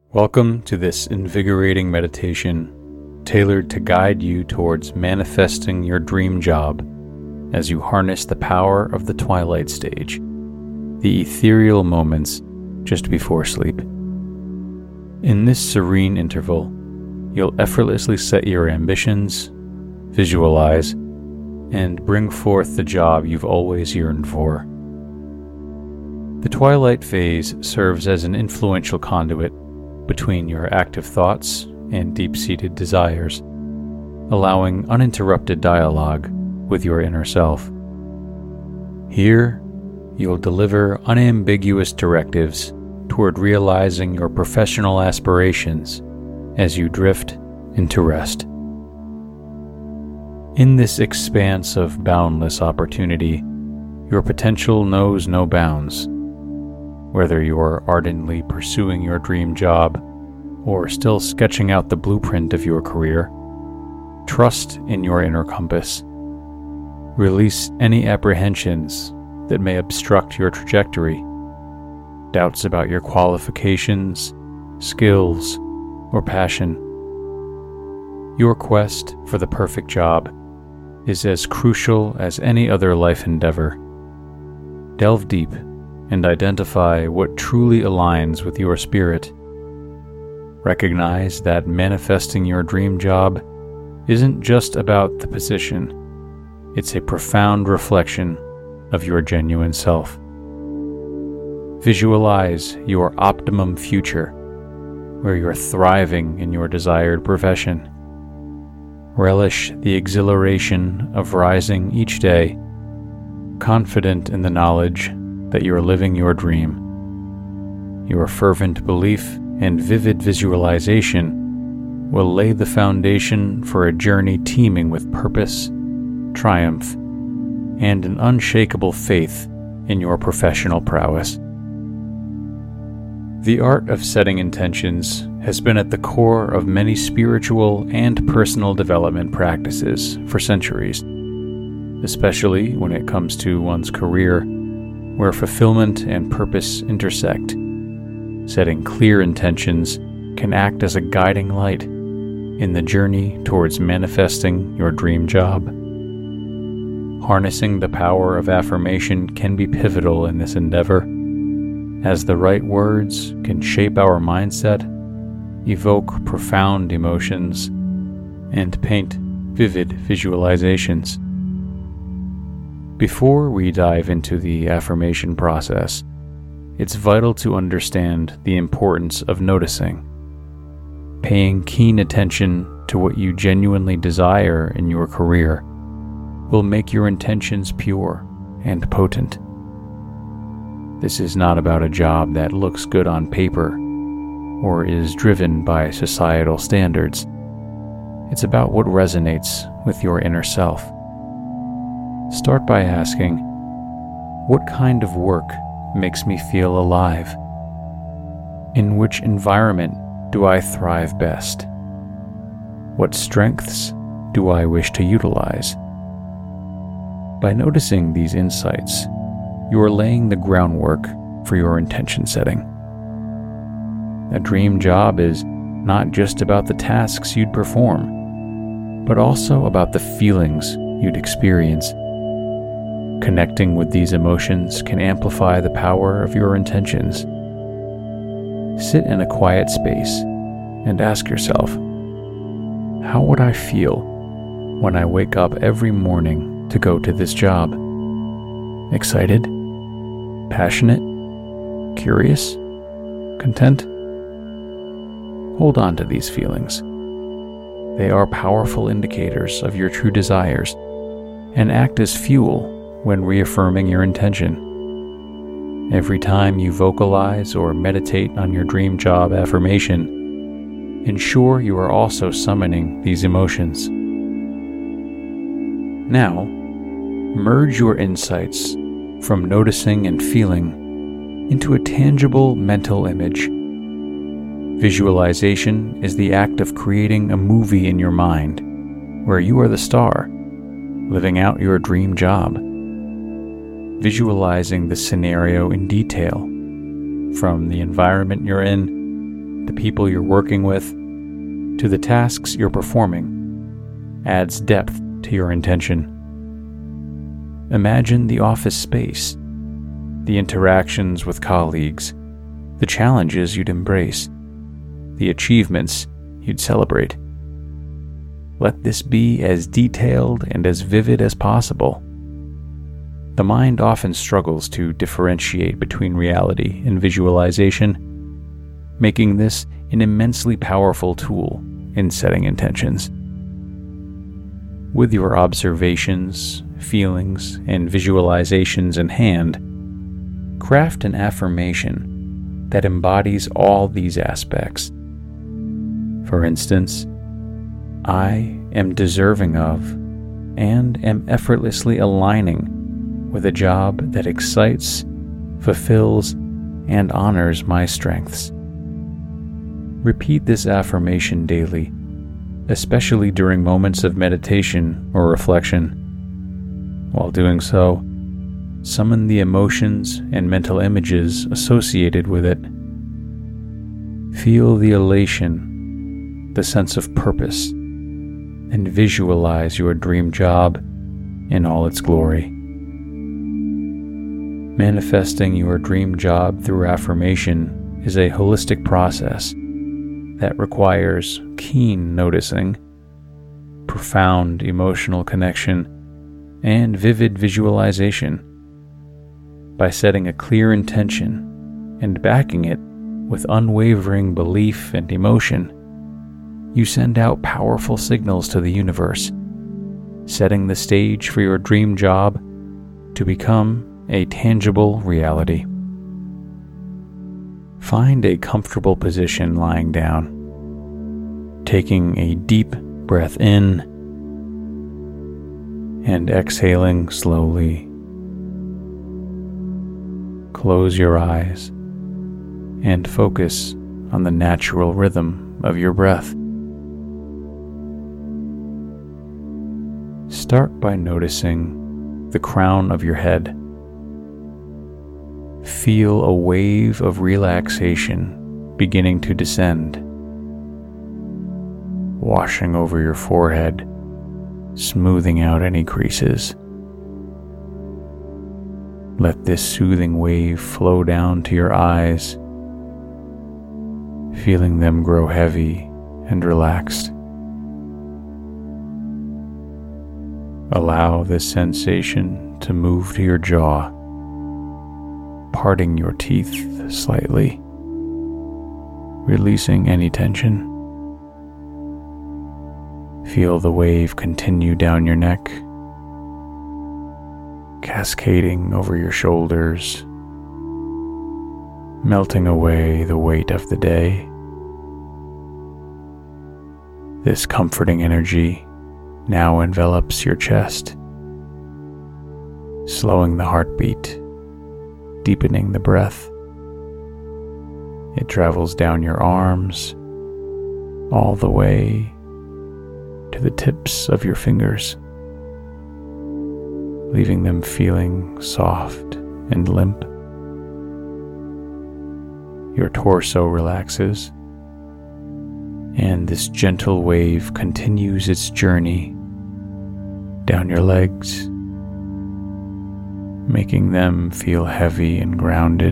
Welcome to this invigorating meditation tailored to guide you towards manifesting your dream job as you harness the power of the twilight stage, the ethereal moments just before sleep. In this serene interval, you'll effortlessly set your ambitions, visualize, and bring forth the job you've always yearned for. The twilight phase serves as an influential conduit between your active thoughts and deep-seated desires, allowing uninterrupted dialogue with your inner self. Here, you'll deliver unambiguous directives toward realizing your professional aspirations as you drift into rest. In this expanse of boundless opportunity, your potential knows no bounds. Whether you're ardently pursuing your dream job or still sketching out the blueprint of your career, trust in your inner compass. Release any apprehensions that may obstruct your trajectory, doubts about your qualifications, skills, or passion. Your quest for the perfect job is as crucial as any other life endeavor. Delve deep and identify what truly aligns with your spirit. Recognize that manifesting your dream job isn't just about the position. It's a profound reflection of your genuine self. Visualize your optimum future, where you're thriving in your desired profession. Relish the exhilaration of rising each day, confident in the knowledge that you are living your dream. Your fervent belief and vivid visualization will lay the foundation for a journey teeming with purpose, triumph, and an unshakable faith in your professional prowess. The art of setting intentions has been at the core of many spiritual and personal development practices for centuries, especially when it comes to one's career, where fulfillment and purpose intersect. Setting clear intentions can act as a guiding light in the journey towards manifesting your dream job. Harnessing the power of affirmation can be pivotal in this endeavor, as the right words can shape our mindset, evoke profound emotions, and paint vivid visualizations. Before we dive into the affirmation process, it's vital to understand the importance of noticing. Paying keen attention to what you genuinely desire in your career will make your intentions pure and potent. This is not about a job that looks good on paper or is driven by societal standards. It's about what resonates with your inner self. Start by asking, what kind of work makes me feel alive? In which environment do I thrive best? What strengths do I wish to utilize? By noticing these insights, you are laying the groundwork for your intention setting. A dream job is not just about the tasks you'd perform, but also about the feelings you'd experience. Connecting with these emotions can amplify the power of your intentions. Sit in a quiet space and ask yourself, how would I feel when I wake up every morning to go to this job? Excited? Passionate? Curious? Content? Hold on to these feelings. They are powerful indicators of your true desires and act as fuel when reaffirming your intention. Every time you vocalize or meditate on your dream job affirmation, ensure you are also summoning these emotions. Now, merge your insights from noticing and feeling into a tangible mental image. Visualization is the act of creating a movie in your mind where you are the star, living out your dream job. Visualizing the scenario in detail, from the environment you're in the people you're working with, to the tasks you're performing adds depth to your intention. Imagine the office space, the interactions with colleagues, the challenges you'd embrace, the achievements you'd celebrate. Let this be as detailed and as vivid as possible. The mind often struggles to differentiate between reality and visualization, making this an immensely powerful tool in setting intentions. With your observations, feelings, and visualizations in hand, craft an affirmation that embodies all these aspects. For instance, I am deserving of and am effortlessly aligning with a job that excites, fulfills, and honors my strengths. Repeat this affirmation daily, especially during moments of meditation or reflection. While doing so, summon the emotions and mental images associated with it. Feel the elation, the sense of purpose, and visualize your dream job in all its glory. Manifesting your dream job through affirmation is a holistic process that requires keen noticing, profound emotional connection, and vivid visualization. By setting a clear intention and backing it with unwavering belief and emotion, you send out powerful signals to the universe, setting the stage for your dream job to become a tangible reality. Find a comfortable position lying down, taking a deep breath in and exhaling slowly. Close your eyes and focus on the natural rhythm of your breath. Start by noticing the crown of your head. Feel a wave of relaxation beginning to descend, washing over your forehead, smoothing out any creases. Let this soothing wave flow down to your eyes, feeling them grow heavy and relaxed. Allow this sensation to move to your jaw, parting your teeth slightly, releasing any tension. Feel the wave continue down your neck, cascading over your shoulders, melting away the weight of the day. This comforting energy now envelops your chest, slowing the heartbeat, deepening the breath. It travels down your arms, all the way to the tips of your fingers, leaving them feeling soft and limp. Your torso relaxes, and this gentle wave continues its journey down your legs, making them feel heavy and grounded.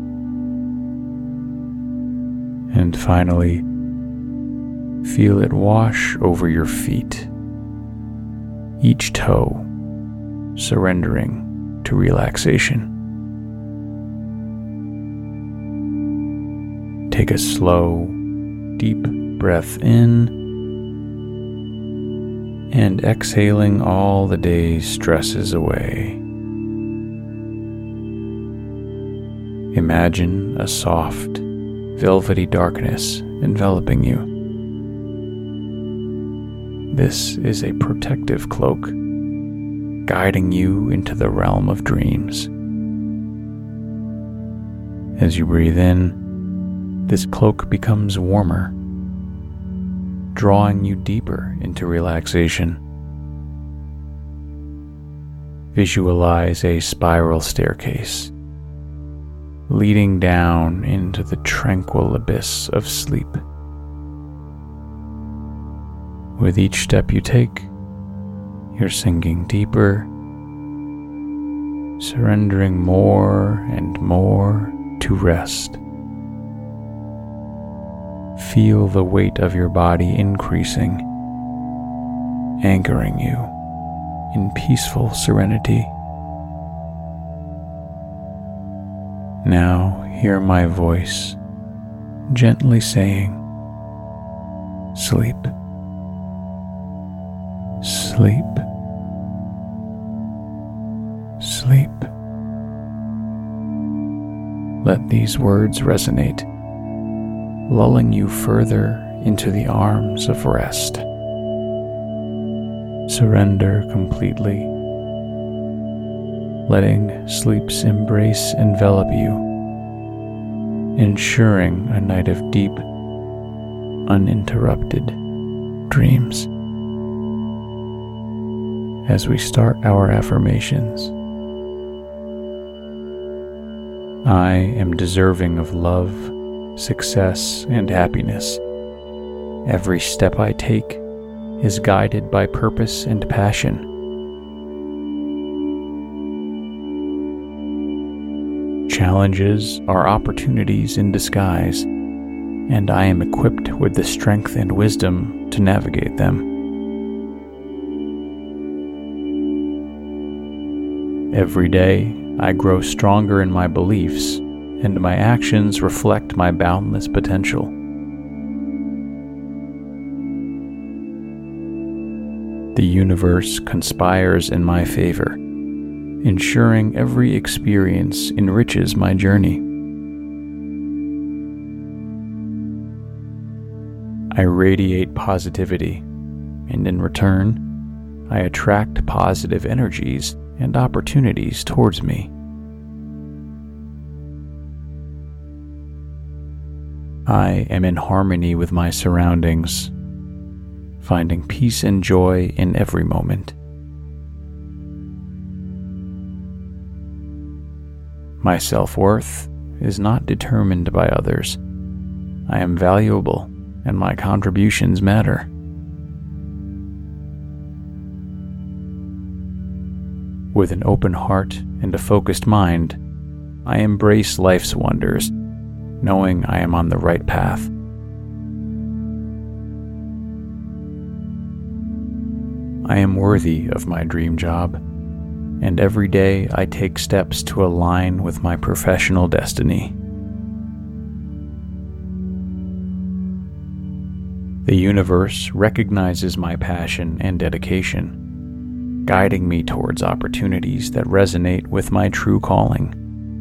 And finally, feel it wash over your feet, each toe surrendering to relaxation. Take a slow, deep breath in, and exhaling all the day's stresses away. Imagine a soft, velvety darkness enveloping you. This is a protective cloak, guiding you into the realm of dreams. As you breathe in, this cloak becomes warmer, drawing you deeper into relaxation. Visualize a spiral staircase leading down into the tranquil abyss of sleep. With each step you take, you're sinking deeper, surrendering more and more to rest. Feel the weight of your body increasing, anchoring you in peaceful serenity. Now hear my voice gently saying, "Sleep, sleep, sleep." Let these words resonate, lulling you further into the arms of rest. Surrender completely, letting sleep's embrace envelop you, ensuring a night of deep, uninterrupted dreams. As we start our affirmations, I am deserving of love, success, and happiness. Every step I take is guided by purpose and passion. Challenges are opportunities in disguise, and I am equipped with the strength and wisdom to navigate them. Every day, I grow stronger in my beliefs, and my actions reflect my boundless potential. The universe conspires in my favor, ensuring every experience enriches my journey. I radiate positivity, and in return, I attract positive energies and opportunities towards me. I am in harmony with my surroundings, finding peace and joy in every moment. My self-worth is not determined by others. I am valuable, and my contributions matter. With an open heart and a focused mind, I embrace life's wonders, knowing I am on the right path. I am worthy of my dream job, and every day I take steps to align with my professional destiny. The universe recognizes my passion and dedication, guiding me towards opportunities that resonate with my true calling.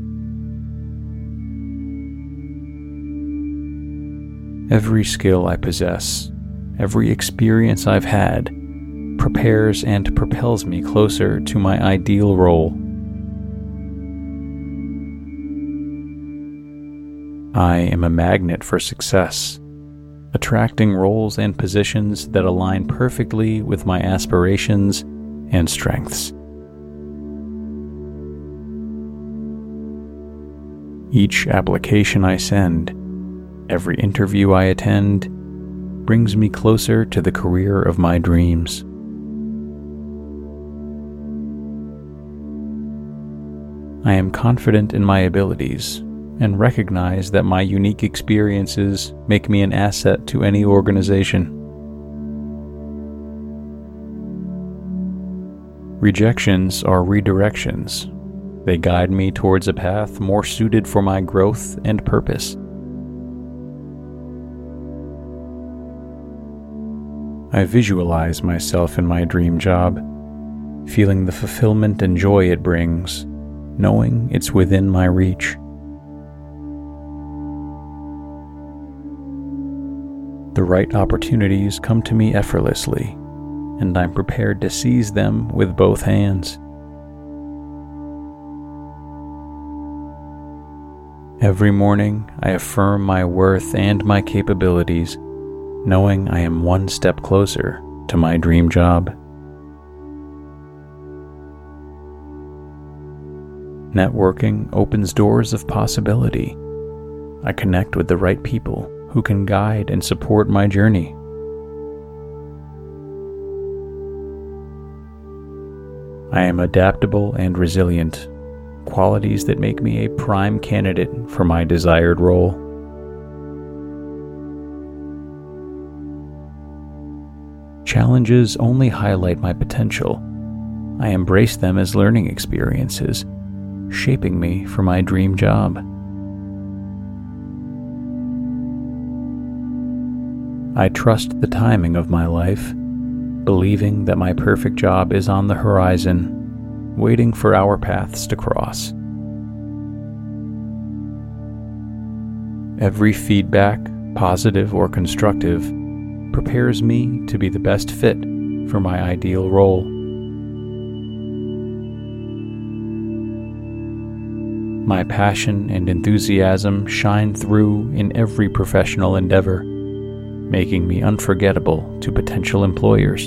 Every skill I possess, every experience I've had, prepares and propels me closer to my ideal role. I am a magnet for success, attracting roles and positions that align perfectly with my aspirations and strengths. Each application I send, every interview I attend, brings me closer to the career of my dreams. I am confident in my abilities and recognize that my unique experiences make me an asset to any organization. Rejections are redirections. They guide me towards a path more suited for my growth and purpose. I visualize myself in my dream job, feeling the fulfillment and joy it brings, knowing it's within my reach. The right opportunities come to me effortlessly, and I'm prepared to seize them with both hands. Every morning, I affirm my worth and my capabilities, knowing I am one step closer to my dream job. Networking opens doors of possibility. I connect with the right people who can guide and support my journey. I am adaptable and resilient, qualities that make me a prime candidate for my desired role. Challenges only highlight my potential. I embrace them as learning experiences, shaping me for my dream job. I trust the timing of my life, believing that my perfect job is on the horizon, waiting for our paths to cross. Every feedback, positive or constructive, prepares me to be the best fit for my ideal role. My passion and enthusiasm shine through in every professional endeavor, making me unforgettable to potential employers.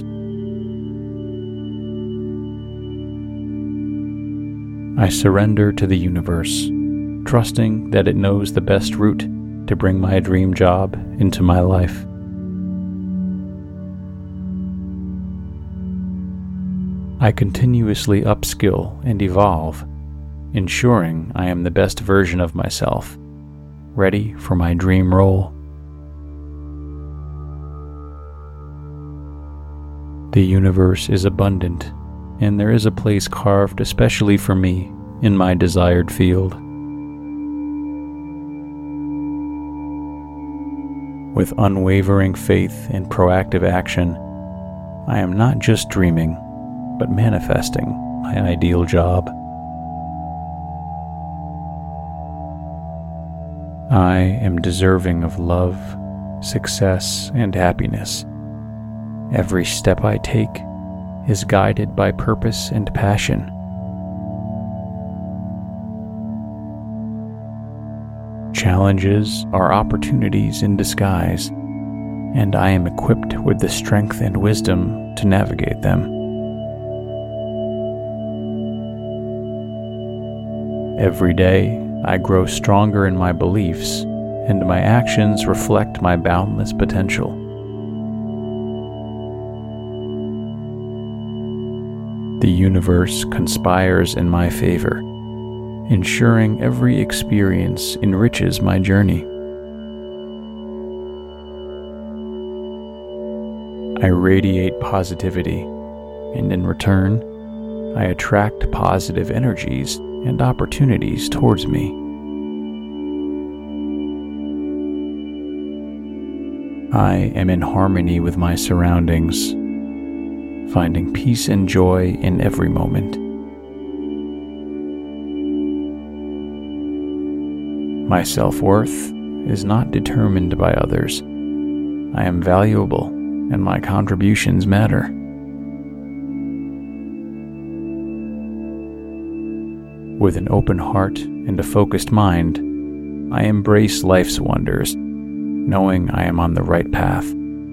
I surrender to the universe, trusting that it knows the best route to bring my dream job into my life. I continuously upskill and evolve, ensuring I am the best version of myself, ready for my dream role. The universe is abundant, and there is a place carved especially for me in my desired field. With unwavering faith and proactive action, I am not just dreaming, but manifesting my ideal job. I am deserving of love, success, and happiness. Every step I take is guided by purpose and passion. Challenges are opportunities in disguise, and I am equipped with the strength and wisdom to navigate them. Every day, I grow stronger in my beliefs, and my actions reflect my boundless potential. The universe conspires in my favor, ensuring every experience enriches my journey. I radiate positivity, and in return, I attract positive energies and opportunities towards me. I am in harmony with my surroundings, finding peace and joy in every moment. My self-worth is not determined by others. I am valuable, and my contributions matter. With an open heart and a focused mind, I embrace life's wonders, knowing I am on the right path.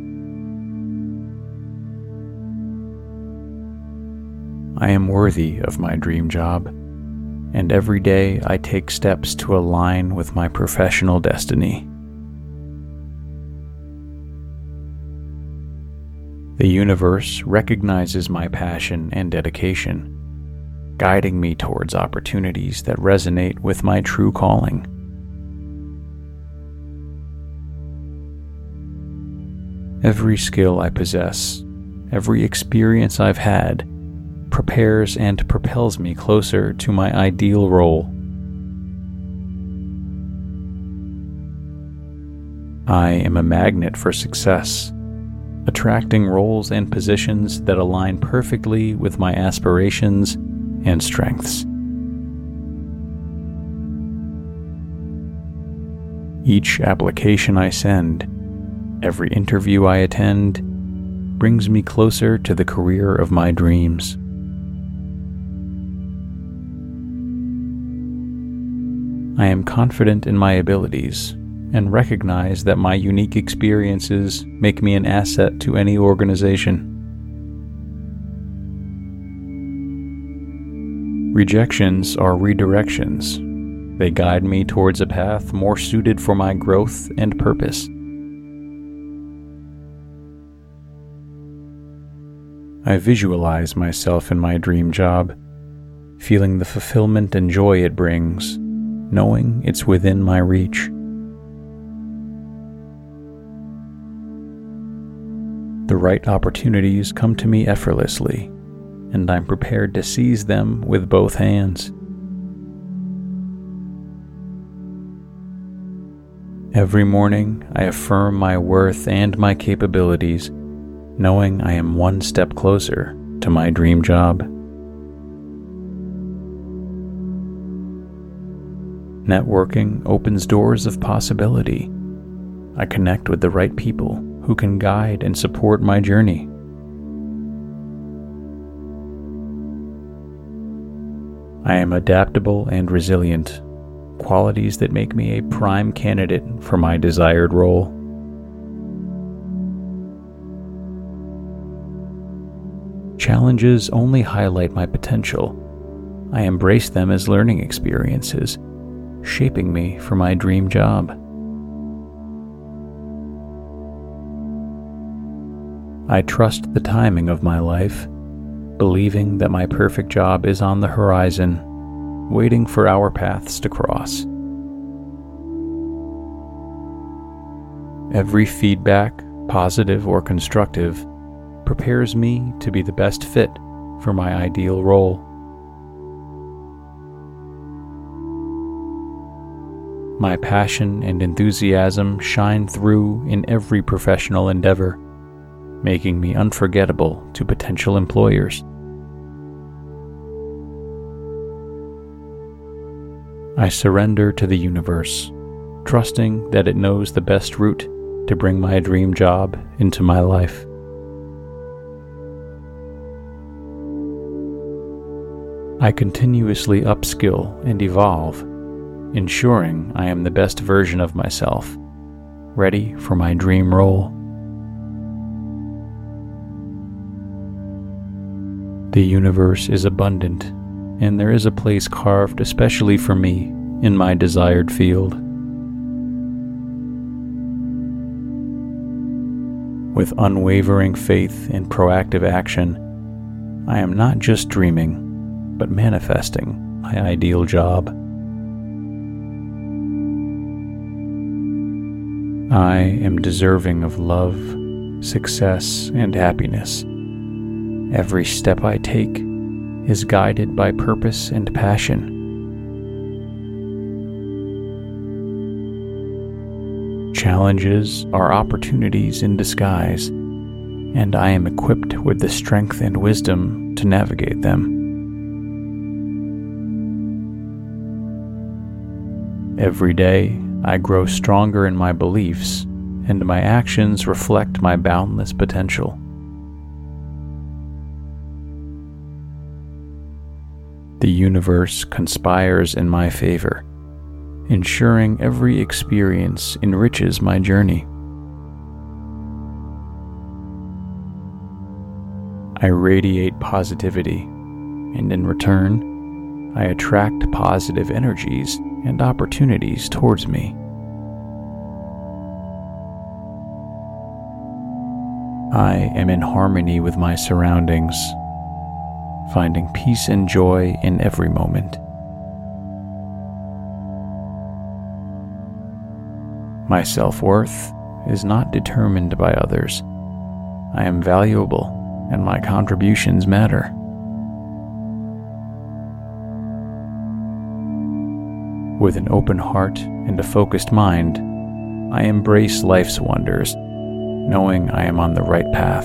I am worthy of my dream job, and every day I take steps to align with my professional destiny. The universe recognizes my passion and dedication, guiding me towards opportunities that resonate with my true calling. Every skill I possess, every experience I've had, prepares and propels me closer to my ideal role. I am a magnet for success, attracting roles and positions that align perfectly with my aspirations and strengths. Each application I send, every interview I attend, brings me closer to the career of my dreams. I am confident in my abilities and recognize that my unique experiences make me an asset to any organization. Rejections are redirections. They guide me towards a path more suited for my growth and purpose. I visualize myself in my dream job, feeling the fulfillment and joy it brings, knowing it's within my reach. The right opportunities come to me effortlessly, and I'm prepared to seize them with both hands. Every morning, I affirm my worth and my capabilities, knowing I am one step closer to my dream job. Networking opens doors of possibility. I connect with the right people who can guide and support my journey. I am adaptable and resilient, qualities that make me a prime candidate for my desired role. Challenges only highlight my potential. I embrace them as learning experiences, shaping me for my dream job. I trust the timing of my life, believing that my perfect job is on the horizon, waiting for our paths to cross. Every feedback, positive or constructive, prepares me to be the best fit for my ideal role. My passion and enthusiasm shine through in every professional endeavor, making me unforgettable to potential employers. I surrender to the universe, trusting that it knows the best route to bring my dream job into my life. I continuously upskill and evolve, ensuring I am the best version of myself, ready for my dream role. The universe is abundant, and there is a place carved especially for me in my desired field. With unwavering faith and proactive action, I am not just dreaming, but manifesting my ideal job. I am deserving of love, success, and happiness. Every step I take is guided by purpose and passion. Challenges are opportunities in disguise, and I am equipped with the strength and wisdom to navigate them. Every day, I grow stronger in my beliefs, and my actions reflect my boundless potential. The universe conspires in my favor, ensuring every experience enriches my journey. I radiate positivity, and in return, I attract positive energies and opportunities towards me. I am in harmony with my surroundings, finding peace and joy in every moment. My self-worth is not determined by others. I am valuable, and my contributions matter. With an open heart and a focused mind, I embrace life's wonders, knowing I am on the right path.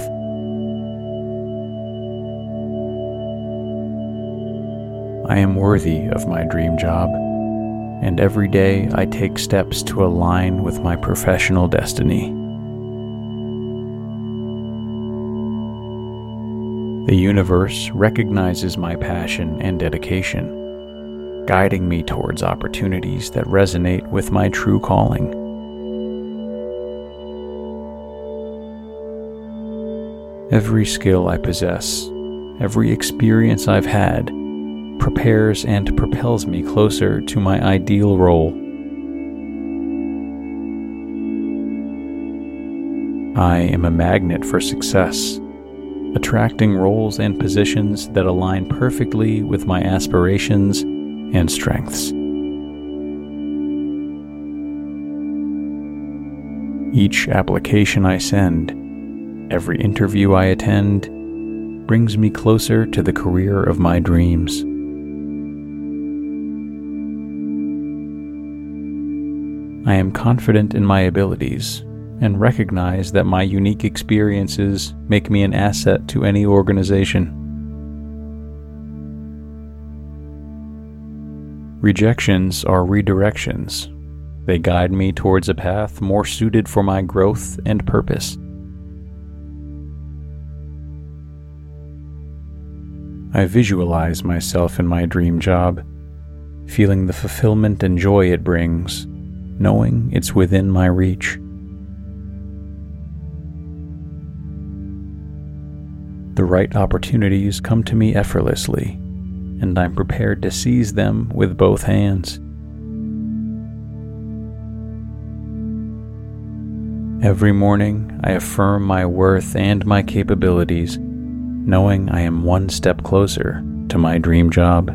I am worthy of my dream job, and every day I take steps to align with my professional destiny. The universe recognizes my passion and dedication, guiding me towards opportunities that resonate with my true calling. Every skill I possess, every experience I've had, prepares and propels me closer to my ideal role. I am a magnet for success, attracting roles and positions that align perfectly with my aspirations and strengths. Each application I send, every interview I attend, brings me closer to the career of my dreams. I am confident in my abilities and recognize that my unique experiences make me an asset to any organization. Rejections are redirections. They guide me towards a path more suited for my growth and purpose. I visualize myself in my dream job, feeling the fulfillment and joy it brings, knowing it's within my reach. The right opportunities come to me effortlessly, and I'm prepared to seize them with both hands. Every morning, I affirm my worth and my capabilities, knowing I am one step closer to my dream job.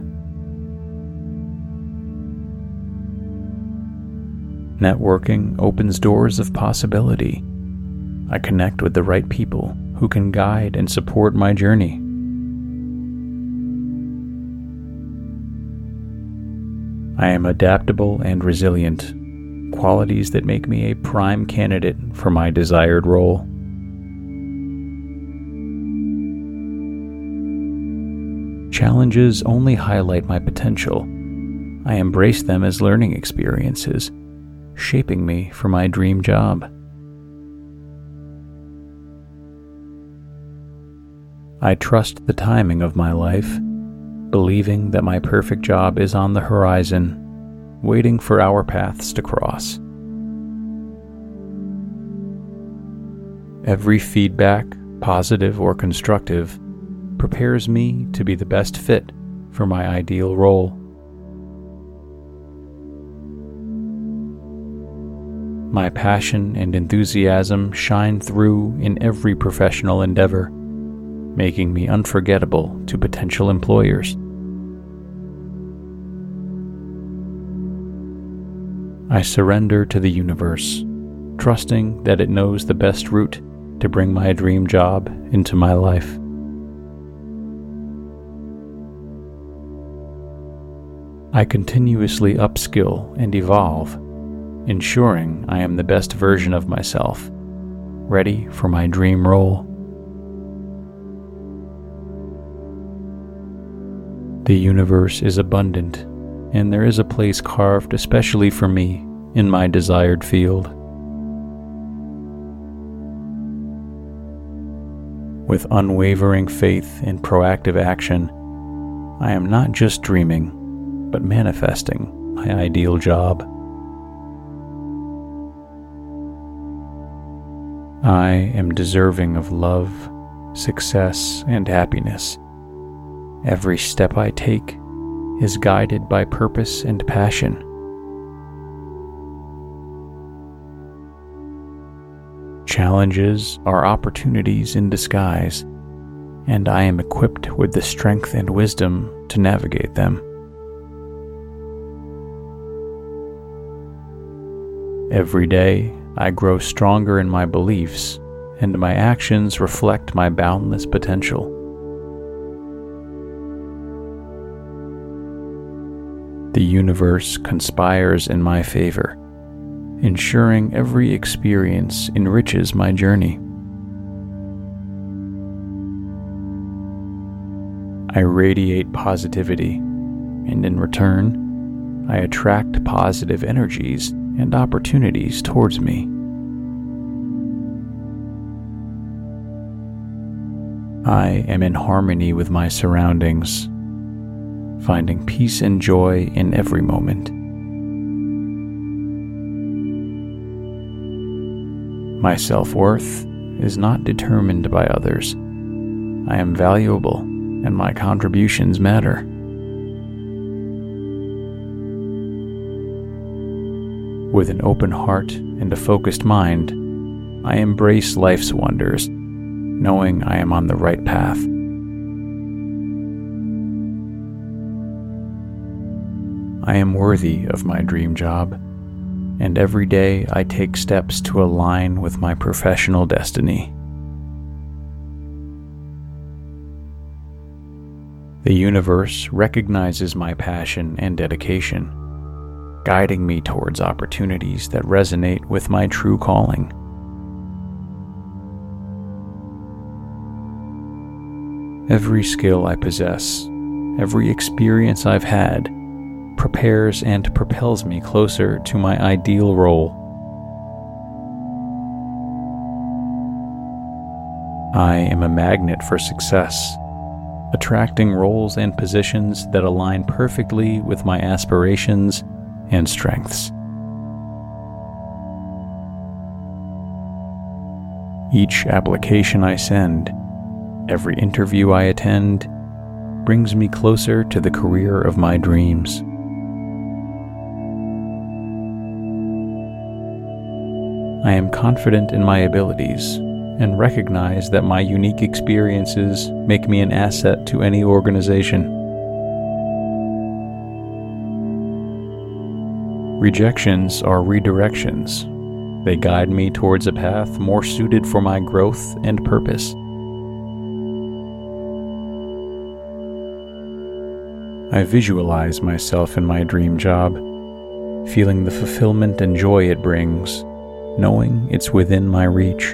Networking opens doors of possibility. I connect with the right people who can guide and support my journey. I am adaptable and resilient, qualities that make me a prime candidate for my desired role. Challenges only highlight my potential. I embrace them as learning experiences, shaping me for my dream job. I trust the timing of my life, believing that my perfect job is on the horizon, waiting for our paths to cross. Every feedback, positive or constructive, prepares me to be the best fit for my ideal role. My passion and enthusiasm shine through in every professional endeavor, making me unforgettable to potential employers. I surrender to the universe, trusting that it knows the best route to bring my dream job into my life. I continuously upskill and evolve, ensuring I am the best version of myself, ready for my dream role. The universe is abundant, and there is a place carved especially for me in my desired field. With unwavering faith and proactive action, I am not just dreaming, but manifesting my ideal job. I am deserving of love, success, and happiness. Every step I take is guided by purpose and passion. Challenges are opportunities in disguise, and I am equipped with the strength and wisdom to navigate them. Every day, I grow stronger in my beliefs, and my actions reflect my boundless potential. The universe conspires in my favor, ensuring every experience enriches my journey. I radiate positivity, and in return, I attract positive energies and opportunities towards me. I am in harmony with my surroundings, finding peace and joy in every moment. My self-worth is not determined by others. I am valuable, and my contributions matter. With an open heart and a focused mind, I embrace life's wonders, knowing I am on the right path. I am worthy of my dream job, and every day I take steps to align with my professional destiny. The universe recognizes my passion and dedication, guiding me towards opportunities that resonate with my true calling. Every skill I possess, every experience I've had, prepares and propels me closer to my ideal role. I am a magnet for success, attracting roles and positions that align perfectly with my aspirations and strengths. Each application I send, every interview I attend, brings me closer to the career of my dreams. I am confident in my abilities and recognize that my unique experiences make me an asset to any organization. Rejections are redirections. They guide me towards a path more suited for my growth and purpose. I visualize myself in my dream job, feeling the fulfillment and joy it brings, knowing it's within my reach.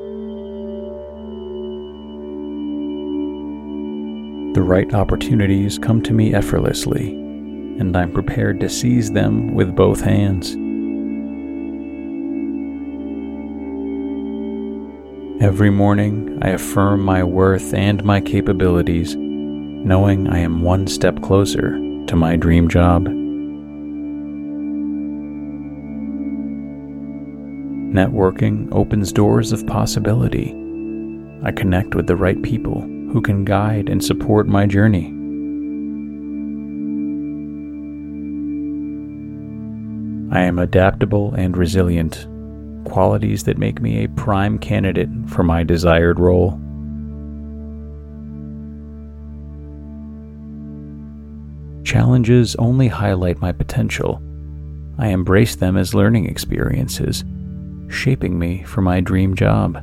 The right opportunities come to me effortlessly, and I'm prepared to seize them with both hands. Every morning, I affirm my worth and my capabilities, knowing I am one step closer to my dream job. Networking opens doors of possibility. I connect with the right people who can guide and support my journey. I am adaptable and resilient, qualities that make me a prime candidate for my desired role. Challenges only highlight my potential. I embrace them as learning experiences, shaping me for my dream job.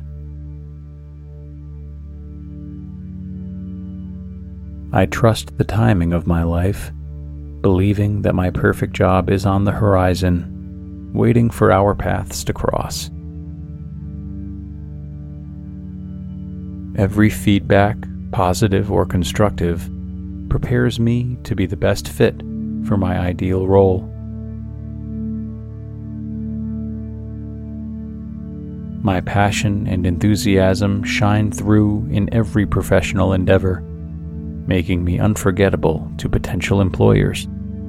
I trust the timing of my life, believing that my perfect job is on the horizon, waiting for our paths to cross. Every feedback, positive or constructive, prepares me to be the best fit for my ideal role. My passion and enthusiasm shine through in every professional endeavor, making me unforgettable to potential employers.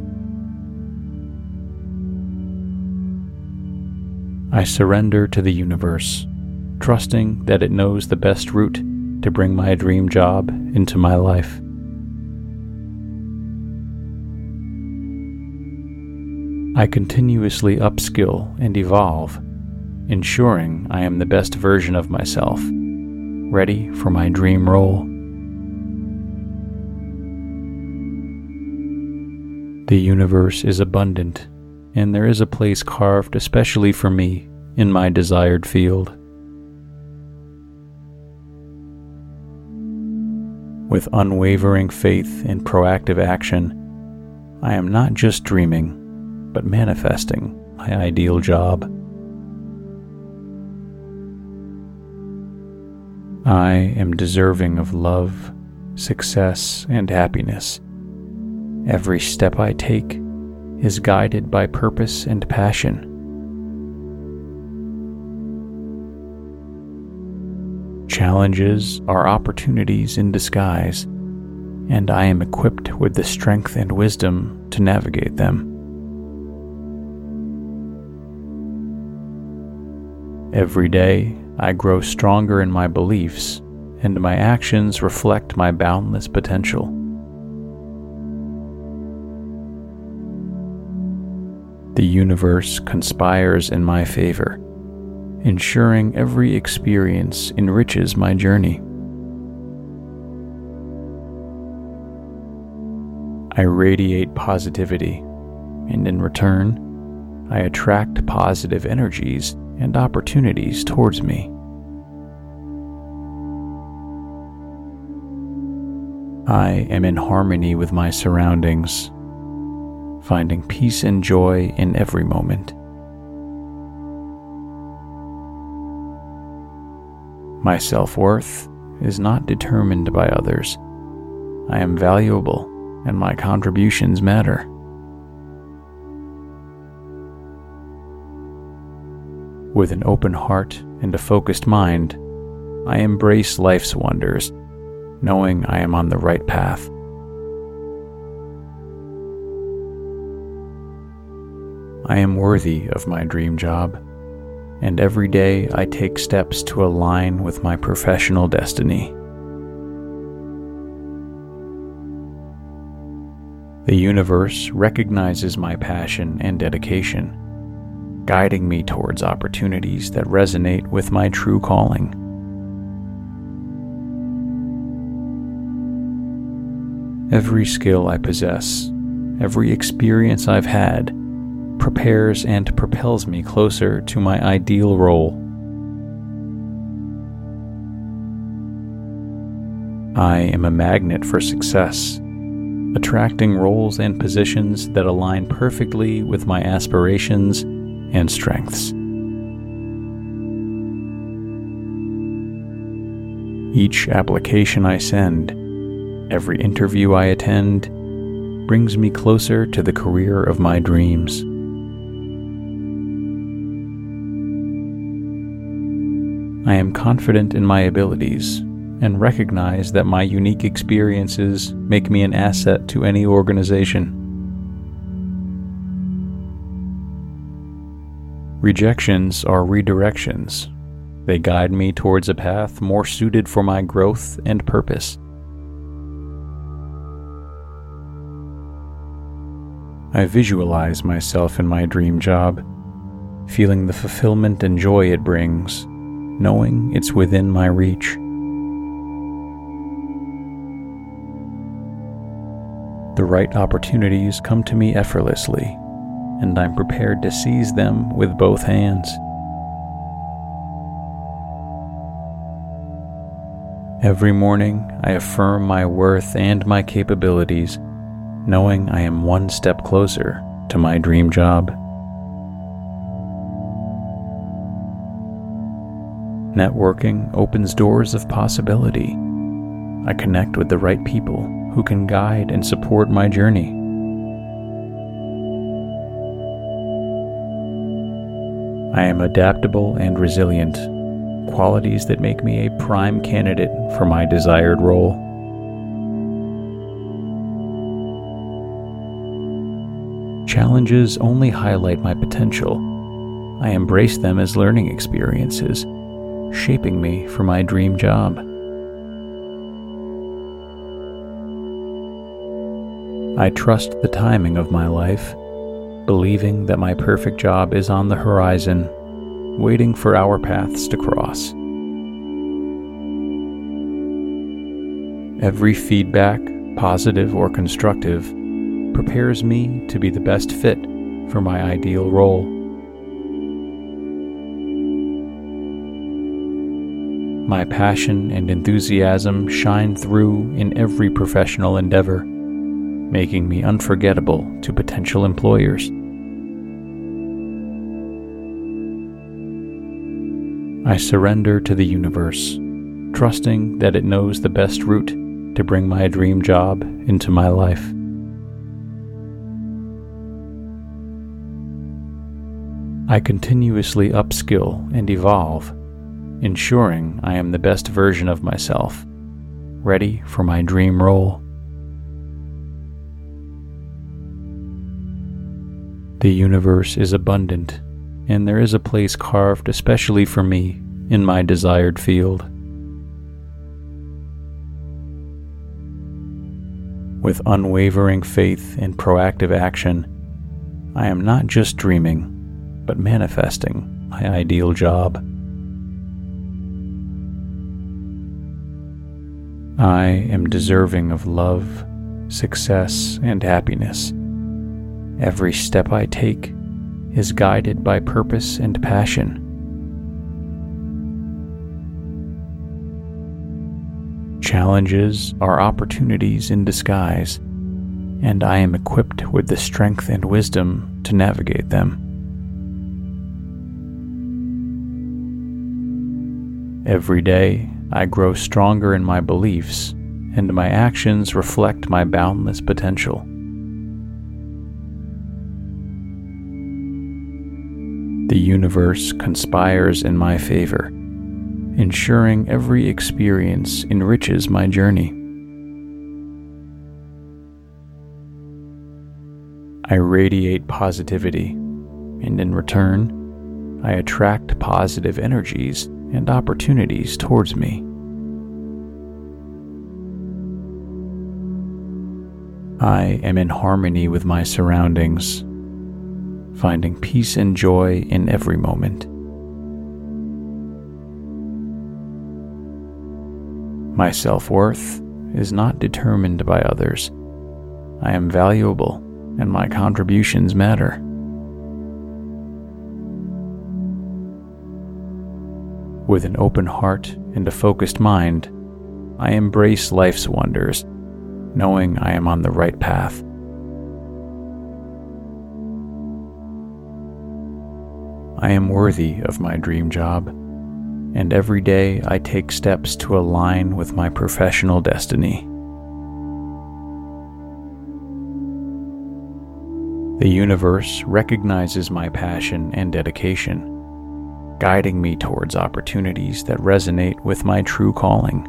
I surrender to the universe, trusting that it knows the best route to bring my dream job into my life. I continuously upskill and evolve, ensuring I am the best version of myself, ready for my dream role. The universe is abundant, and there is a place carved especially for me in my desired field. With unwavering faith and proactive action, I am not just dreaming, but manifesting my ideal job. I am deserving of love, success, and happiness. Every step I take is guided by purpose and passion. Challenges are opportunities in disguise, and I am equipped with the strength and wisdom to navigate them. Every day, I grow stronger in my beliefs, and my actions reflect my boundless potential. The universe conspires in my favor, ensuring every experience enriches my journey. I radiate positivity, and in return, I attract positive energies and opportunities towards me. I am in harmony with my surroundings, finding peace and joy in every moment. My self-worth is not determined by others. I am valuable, and my contributions matter. With an open heart and a focused mind, I embrace life's wonders, knowing I am on the right path. I am worthy of my dream job, and every day I take steps to align with my professional destiny. The universe recognizes my passion and dedication, guiding me towards opportunities that resonate with my true calling. Every skill I possess, every experience I've had, prepares and propels me closer to my ideal role. I am a magnet for success, attracting roles and positions that align perfectly with my aspirations and strengths. Each application I send, every interview I attend, brings me closer to the career of my dreams. I am confident in my abilities and recognize that my unique experiences make me an asset to any organization. Rejections are redirections. They guide me towards a path more suited for my growth and purpose. I visualize myself in my dream job, feeling the fulfillment and joy it brings, knowing it's within my reach. The right opportunities come to me effortlessly, and I'm prepared to seize them with both hands. Every morning, I affirm my worth and my capabilities, knowing I am one step closer to my dream job. Networking opens doors of possibility. I connect with the right people who can guide and support my journey. I am adaptable and resilient, qualities that make me a prime candidate for my desired role. Challenges only highlight my potential. I embrace them as learning experiences, shaping me for my dream job. I trust the timing of my life, believing that my perfect job is on the horizon, waiting for our paths to cross. Every feedback, positive or constructive, prepares me to be the best fit for my ideal role. My passion and enthusiasm shine through in every professional endeavor, making me unforgettable to potential employers. I surrender to the universe, trusting that it knows the best route to bring my dream job into my life. I continuously upskill and evolve, ensuring I am the best version of myself, ready for my dream role. The universe is abundant, and there is a place carved especially for me in my desired field. With unwavering faith and proactive action, I am not just dreaming, but manifesting my ideal job. I am deserving of love, success, and happiness. Every step I take is guided by purpose and passion. Challenges are opportunities in disguise, and I am equipped with the strength and wisdom to navigate them. Every day, I grow stronger in my beliefs, and my actions reflect my boundless potential. The universe conspires in my favor, ensuring every experience enriches my journey. I radiate positivity, and in return, I attract positive energies and opportunities towards me. I am in harmony with my surroundings, finding peace and joy in every moment. My self-worth is not determined by others. I am valuable, and my contributions matter. With an open heart and a focused mind, I embrace life's wonders, knowing I am on the right path. I am worthy of my dream job, and every day I take steps to align with my professional destiny. The universe recognizes my passion and dedication, guiding me towards opportunities that resonate with my true calling.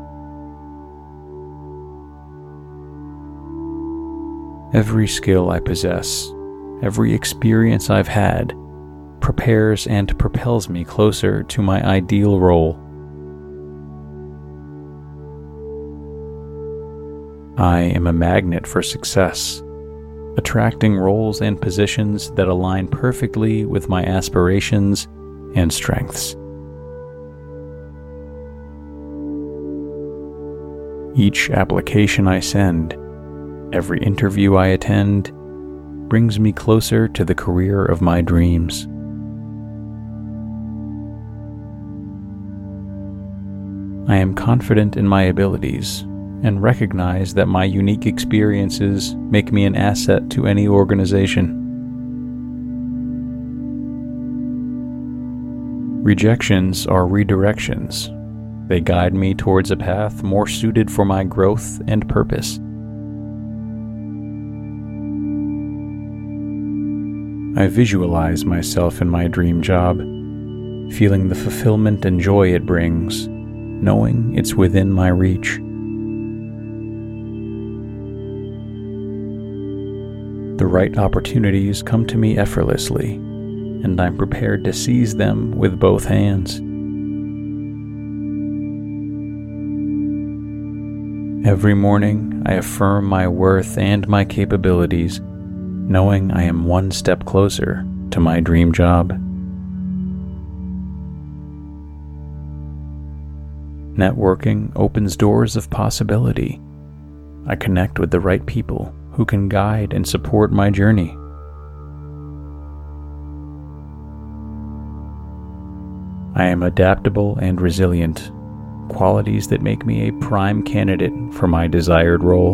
Every skill I possess, every experience I've had, prepares and propels me closer to my ideal role. I am a magnet for success, attracting roles and positions that align perfectly with my aspirations and strengths. Each application I send, every interview I attend, brings me closer to the career of my dreams. I am confident in my abilities and recognize that my unique experiences make me an asset to any organization. Rejections are redirections. They guide me towards a path more suited for my growth and purpose. I visualize myself in my dream job, feeling the fulfillment and joy it brings, knowing it's within my reach. The right opportunities come to me effortlessly, and I'm prepared to seize them with both hands. Every morning, I affirm my worth and my capabilities, knowing I am one step closer to my dream job. Networking opens doors of possibility. I connect with the right people who can guide and support my journey. I am adaptable and resilient, qualities that make me a prime candidate for my desired role.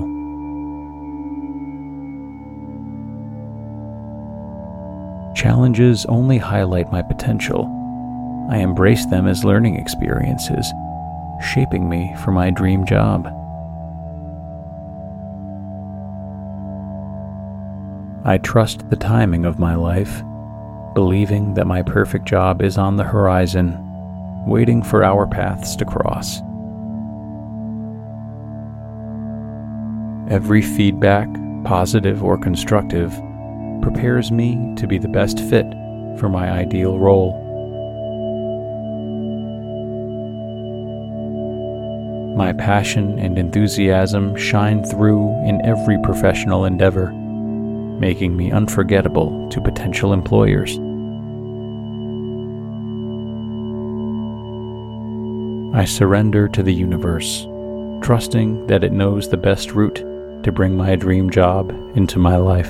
Challenges only highlight my potential. I embrace them as learning experiences, shaping me for my dream job. I trust the timing of my life, believing that my perfect job is on the horizon, waiting for our paths to cross. Every feedback, positive or constructive, prepares me to be the best fit for my ideal role. My passion and enthusiasm shine through in every professional endeavor, making me unforgettable to potential employers. I surrender to the universe, trusting that it knows the best route to bring my dream job into my life.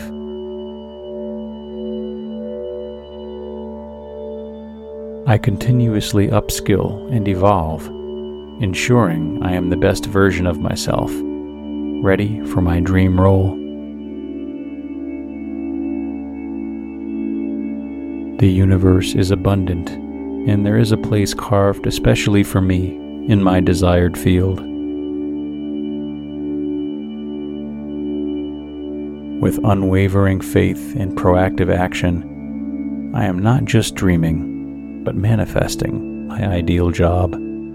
I continuously upskill and evolve, ensuring I am the best version of myself, ready for my dream role. The universe is abundant, and there is a place carved especially for me in my desired field. With unwavering faith and proactive action, I am not just dreaming, but manifesting my ideal job.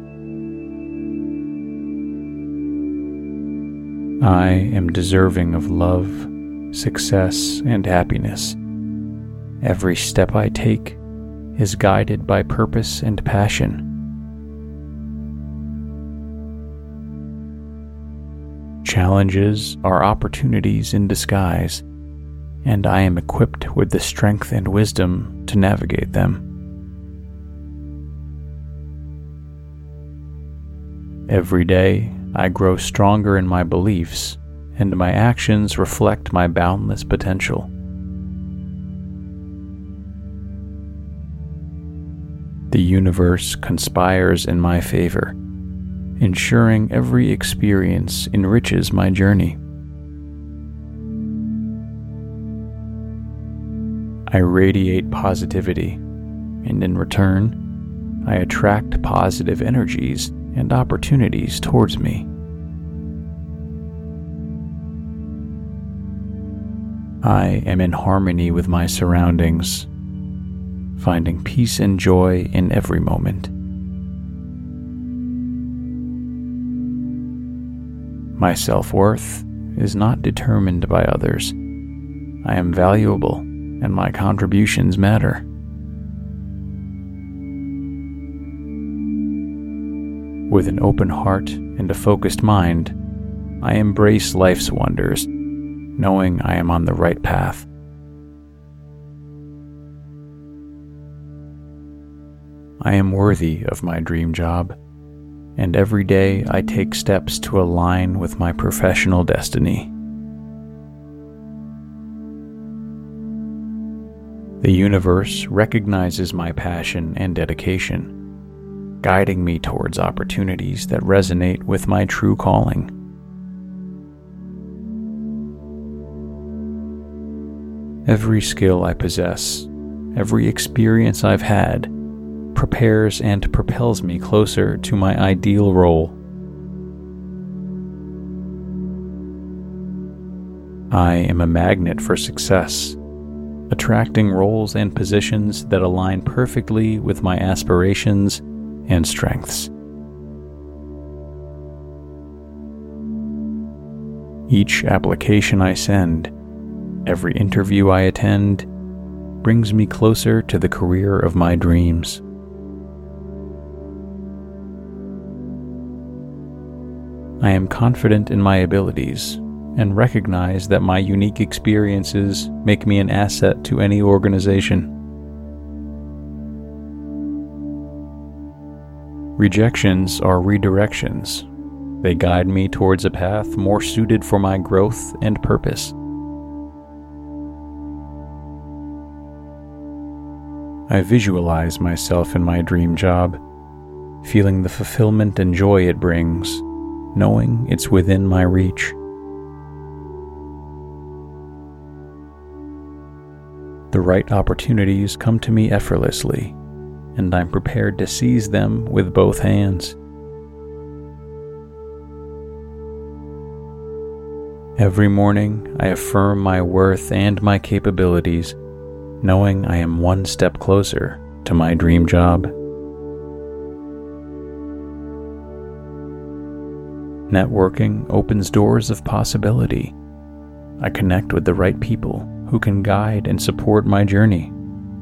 I am deserving of love, success, and happiness. Every step I take is guided by purpose and passion. Challenges are opportunities in disguise, and I am equipped with the strength and wisdom to navigate them. Every day, I grow stronger in my beliefs, and my actions reflect my boundless potential. The universe conspires in my favor, ensuring every experience enriches my journey. I radiate positivity, and in return, I attract positive energies and opportunities towards me. I am in harmony with my surroundings, finding peace and joy in every moment. My self-worth is not determined by others. I am valuable, and my contributions matter. With an open heart and a focused mind, I embrace life's wonders, knowing I am on the right path. I am worthy of my dream job, and every day I take steps to align with my professional destiny. The universe recognizes my passion and dedication, guiding me towards opportunities that resonate with my true calling. Every skill I possess, every experience I've had, prepares and propels me closer to my ideal role. I am a magnet for success, attracting roles and positions that align perfectly with my aspirations and strengths. Each application I send, every interview I attend, brings me closer to the career of my dreams. I am confident in my abilities and recognize that my unique experiences make me an asset to any organization. Rejections are redirections. They guide me towards a path more suited for my growth and purpose. I visualize myself in my dream job, feeling the fulfillment and joy it brings, knowing it's within my reach. The right opportunities come to me effortlessly, and I'm prepared to seize them with both hands. Every morning, I affirm my worth and my capabilities, knowing I am one step closer to my dream job. Networking opens doors of possibility. I connect with the right people who can guide and support my journey.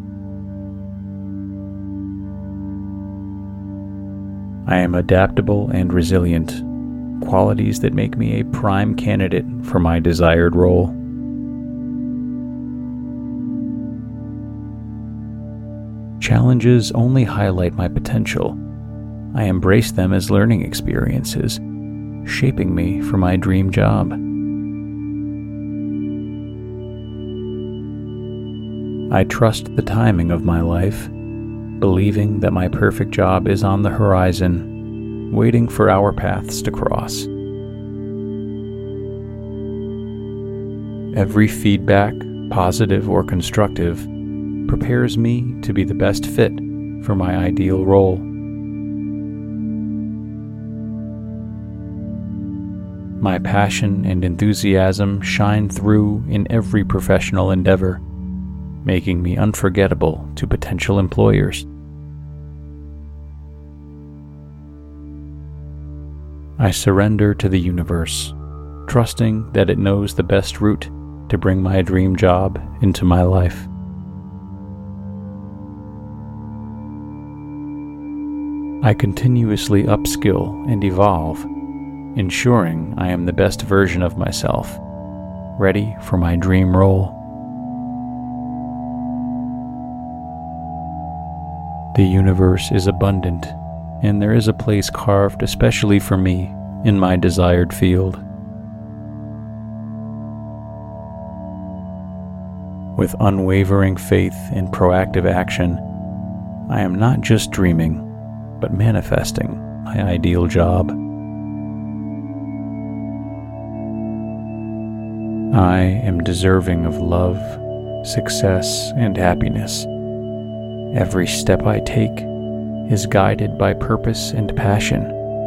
I am adaptable and resilient, qualities that make me a prime candidate for my desired role. Challenges only highlight my potential. I embrace them as learning experiences, shaping me for my dream job. I trust the timing of my life, believing that my perfect job is on the horizon, waiting for our paths to cross. Every feedback, positive or constructive, prepares me to be the best fit for my ideal role. My passion and enthusiasm shine through in every professional endeavor, making me unforgettable to potential employers. I surrender to the universe, trusting that it knows the best route to bring my dream job into my life. I continuously upskill and evolve, ensuring I am the best version of myself, ready for my dream role. The universe is abundant, and there is a place carved especially for me in my desired field. With unwavering faith and proactive action, I am not just dreaming, but manifesting my ideal job. I am deserving of love, success, and happiness. Every step I take is guided by purpose and passion.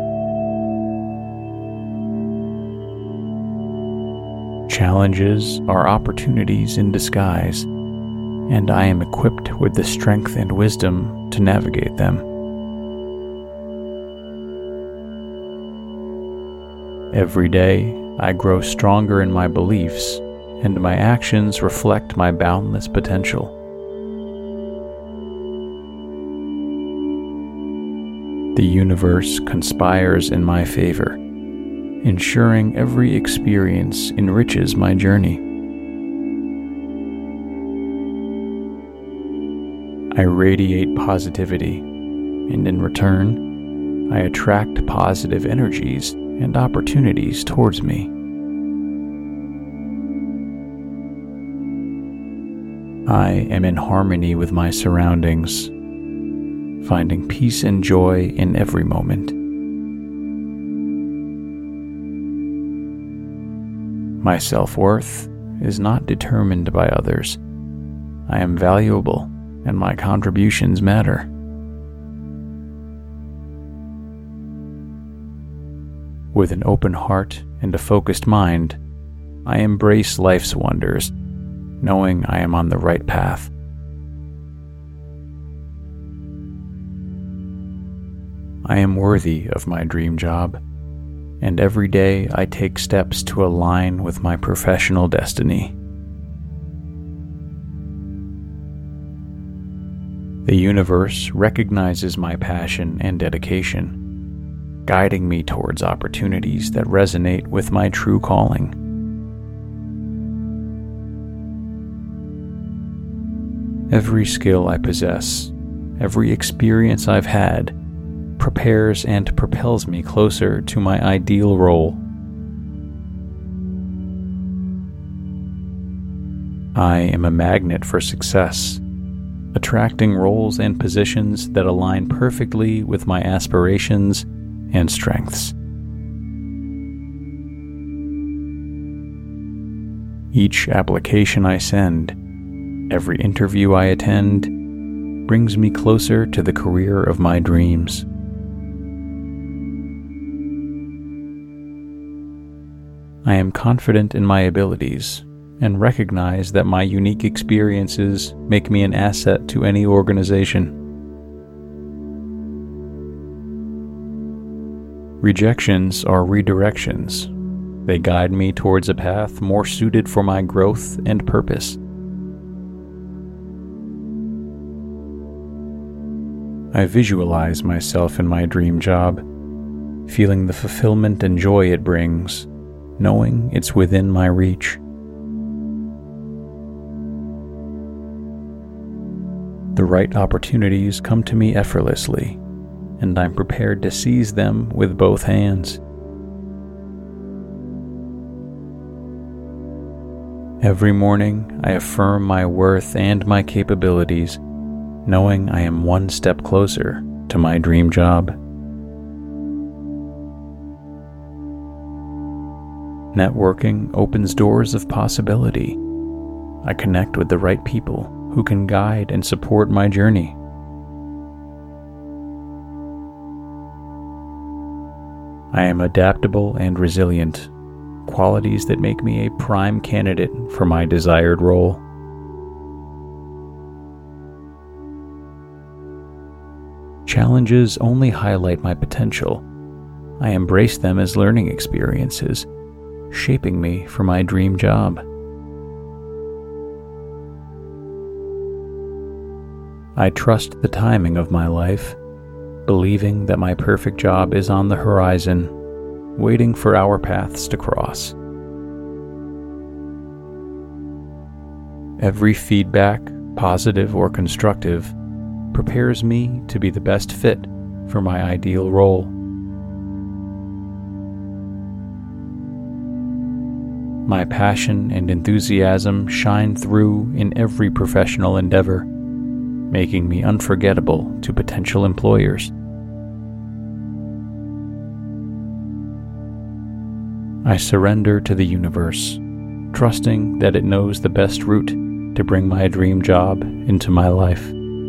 Challenges are opportunities in disguise, and I am equipped with the strength and wisdom to navigate them. Every day, I grow stronger in my beliefs, and my actions reflect my boundless potential. The universe conspires in my favor, ensuring every experience enriches my journey. I radiate positivity, and in return, I attract positive energies and opportunities towards me. I am in harmony with my surroundings, finding peace and joy in every moment. My self-worth is not determined by others. I am valuable, and my contributions matter. With an open heart and a focused mind, I embrace life's wonders, knowing I am on the right path. I am worthy of my dream job, and every day I take steps to align with my professional destiny. The universe recognizes my passion and dedication, guiding me towards opportunities that resonate with my true calling. Every skill I possess, every experience I've had, prepares and propels me closer to my ideal role. I am a magnet for success, attracting roles and positions that align perfectly with my aspirations and strengths. Each application I send, every interview I attend, brings me closer to the career of my dreams. I am confident in my abilities and recognize that my unique experiences make me an asset to any organization. Rejections are redirections. They guide me towards a path more suited for my growth and purpose. I visualize myself in my dream job, feeling the fulfillment and joy it brings, knowing it's within my reach. The right opportunities come to me effortlessly, and I'm prepared to seize them with both hands. Every morning, I affirm my worth and my capabilities, knowing I am one step closer to my dream job. Networking opens doors of possibility. I connect with the right people who can guide and support my journey. I am adaptable and resilient, qualities that make me a prime candidate for my desired role. Challenges only highlight my potential. I embrace them as learning experiences, shaping me for my dream job. I trust the timing of my life, believing that my perfect job is on the horizon, waiting for our paths to cross. Every feedback, positive or constructive, prepares me to be the best fit for my ideal role. My passion and enthusiasm shine through in every professional endeavor, making me unforgettable to potential employers. I surrender to the universe, trusting that it knows the best route to bring my dream job into my life.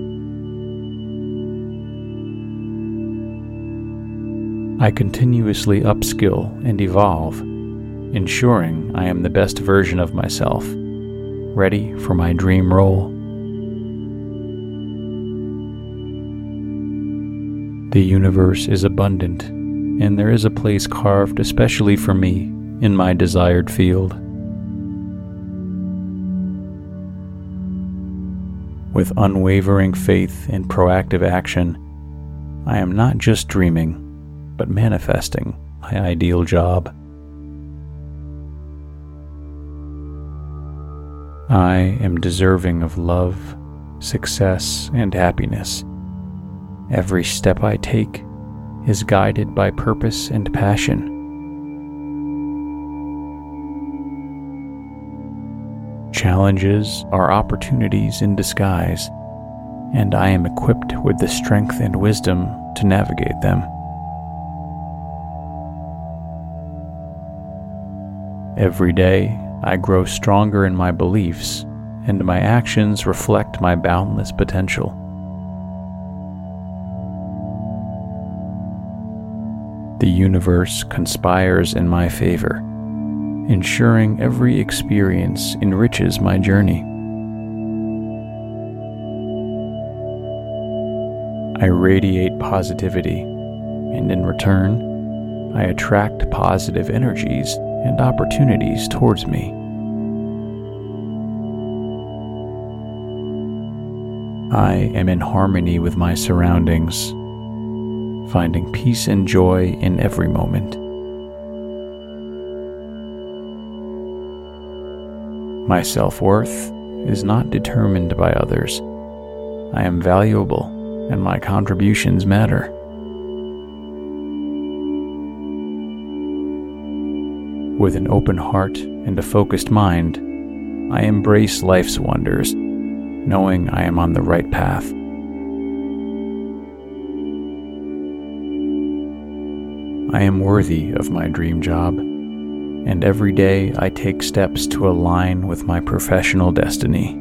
I continuously upskill and evolve, ensuring I am the best version of myself, ready for my dream role. The universe is abundant, and there is a place carved especially for me in my desired field. With unwavering faith and proactive action, I am not just dreaming, but manifesting my ideal job. I am deserving of love, success, and happiness. Every step I take is guided by purpose and passion. Challenges are opportunities in disguise, and I am equipped with the strength and wisdom to navigate them. Every day, I grow stronger in my beliefs, and my actions reflect my boundless potential. The universe conspires in my favor, ensuring every experience enriches my journey. I radiate positivity, and in return, I attract positive energies and opportunities towards me. I am in harmony with my surroundings, finding peace and joy in every moment. My self-worth is not determined by others. I am valuable, and my contributions matter. With an open heart and a focused mind, I embrace life's wonders, knowing I am on the right path. I am worthy of my dream job, and every day I take steps to align with my professional destiny.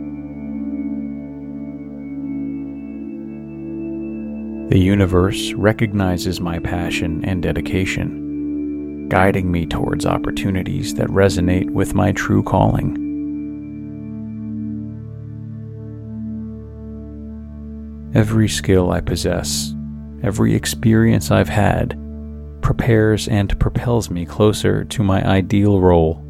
The universe recognizes my passion and dedication, guiding me towards opportunities that resonate with my true calling. Every skill I possess, every experience I've had, prepares and propels me closer to my ideal role.